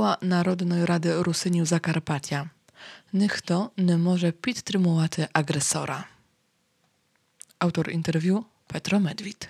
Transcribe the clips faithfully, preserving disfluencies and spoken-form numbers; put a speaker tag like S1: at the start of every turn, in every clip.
S1: Голова Народної ради Русинів Закарпаття. Ніхто не може підтримувати агресора. Autor interwiu Petro Medwid.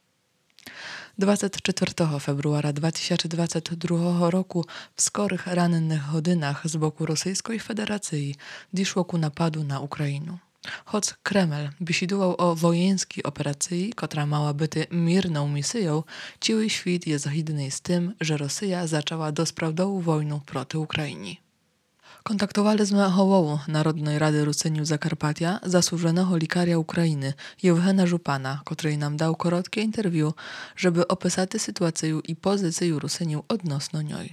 S1: двадцять четвертого февруара дві тисячі двадцять другого року в скорих ранених годинах з боку Російської Федерації дійшло ku napadu na Ukrainu. Choć Kreml bisidował o wojenskiej operacji, która mała być mirną misją, cały świat jest zgodny z tym, że Rosja zaczęła bezprawną wojnę przeciw Ukrainie. Kontaktowaliśmy głowę Narodnej Rady Rusynów Zakarpattia, zasłużonego lekarza Ukrainy, Jewgena Żupana, który nam dał krótkie interwiu, żeby opisać sytuację i pozycję Rusynów odnośnie niej.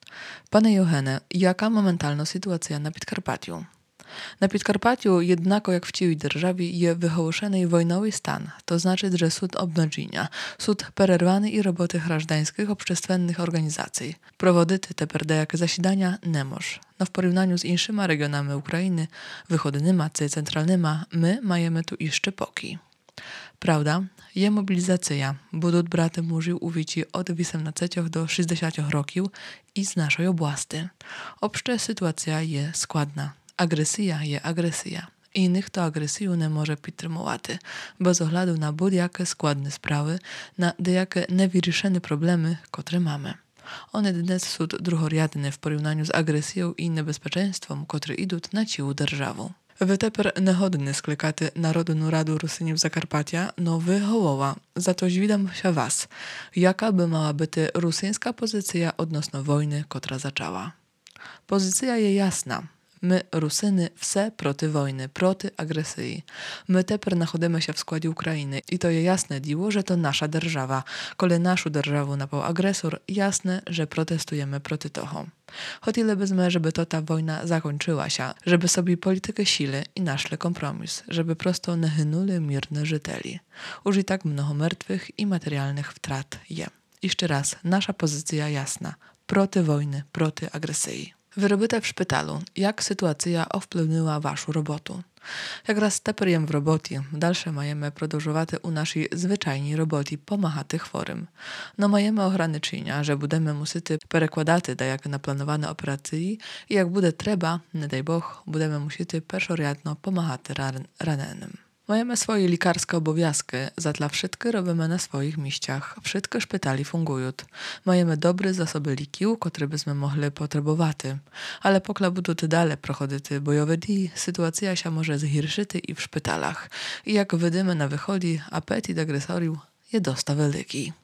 S1: Panie Jewgenie, jaka momentalna sytuacja na Podkarpaciu? Na Podkarpaciu, jednako jak w całej державі, jest wyhłoszony wojnowy stan, to znaczy, że sud obmęczenia, sud przerwany i roboty grażdańskich общественnych organizacji. Prowadzić te perdejakie zasiedania nie może. No w porównaniu z innymi regionami Ukrainy, wychodnymi czy centralnymi, my majemy tu jeszcze poki. Prawda, je mobilizacja, budуть брати мужів у віці від вісімнадцяти до шістдесяти років із нашої області. Общо ситуація є складна. Agresja jest agresja i nikt agresję nie może підтримувати, bez огляду на будь-які складні справи, на деякі невирішені проблеми, котрі mamy. One dnes są drugorzędne w porównaniu z agresją i niebezpieczeństwem, które idą na całą державу. Wy teper nie godny sklekати Народну Раду Русинів Закарпаття, no wy głowa, za to zwidam się was, jaka by mała być rosyjska pozycja odnośnie wojny, która zaczęła. Pozycja jest jasna. My, Rusyny, wse proty wojny, proty agresji. My teper nachodzimy się w składzie Ukrainy i to je jasne diło, że to nasza держава. Kole naszą державу napał agresor, jasne, że protestujemy proty toho. Chcielibyśmy, żeby to ta wojna zakończyła się, żeby sobie politykę sile i naszli kompromis, żeby prosto nie hynuli mirne żyteli. Już i tak mnoho martwych i materialnych wtrat je. Jeszcze raz, nasza pozycja jasna. Proty wojny, proty agresji. Wyrobyte w szpitalu, jak sytuacja wpłynęła waszą robotę? Jak raz teperjem w robocie, dalsze majemy продовжувати u naszej zwyczajnej roboty pomagati chworym. No majemy ograniczenia, że będziemy musieli перекладати деякі наплановані операції, і як буде треба, не дай Бог, будемо musieli першорядно pomagati ran- ranenим. Mamy swoje lekarskie obowiązki, zatla wszystko robimy na swoich miejscach, wszystkie szpitali fungują. Mamy dobre zasoby leków, które byśmy mogli potrzebować, ale pokla będą dalej prochodzić bojowe dni, sytuacja się może zgorszyć i w szpitalach. I jak widzimy na wychodzi, apetyt agresoriów jest dosta wielki.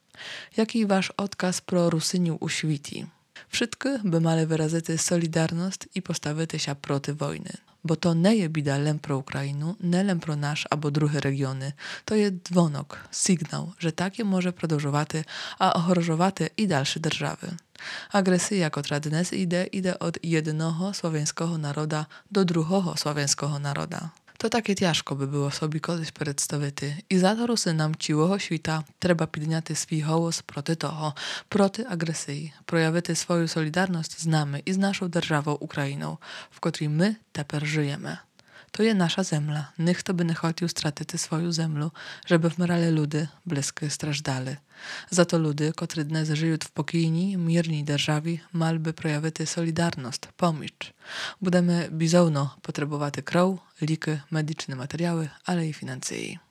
S1: Jaki wasz odkaz pro Rusyniów u świecie? Wszystkie by mali wyrazić solidarność i postawić się proty wojny. Bo to nie jest bida lem pro Ukrainu, nie lem pro nasz albo drugie regiony. To jest dzwonok, sygnał, że takie może продовжувати, a ochorożowaty i dalsze держави. Agresja, która dnes idzie, idzie od jednego słowiańskiego naroda do drugiego słowiańskiego naroda. To takie ciężko by było sobie kiedyś przedstawić. I za to Rusynam całego świata trzeba podnieść swój głos proty toho, proty agresji, projawić swoją solidarność z nami i z naszą державą Ukrainą, w której my teper żyjemy. To jest nasza zemla. Nikt by nie chciał stracić swoją zemlu, żeby wmierali ludy bliskie strażdali. Za to ludy, którzy dnes żyją w pokojnej, mirnej державі, malby projawić solidarność, pomoc. Będziemy bizowno potrzebować krów, liki, medyczne materiały, ale i financji.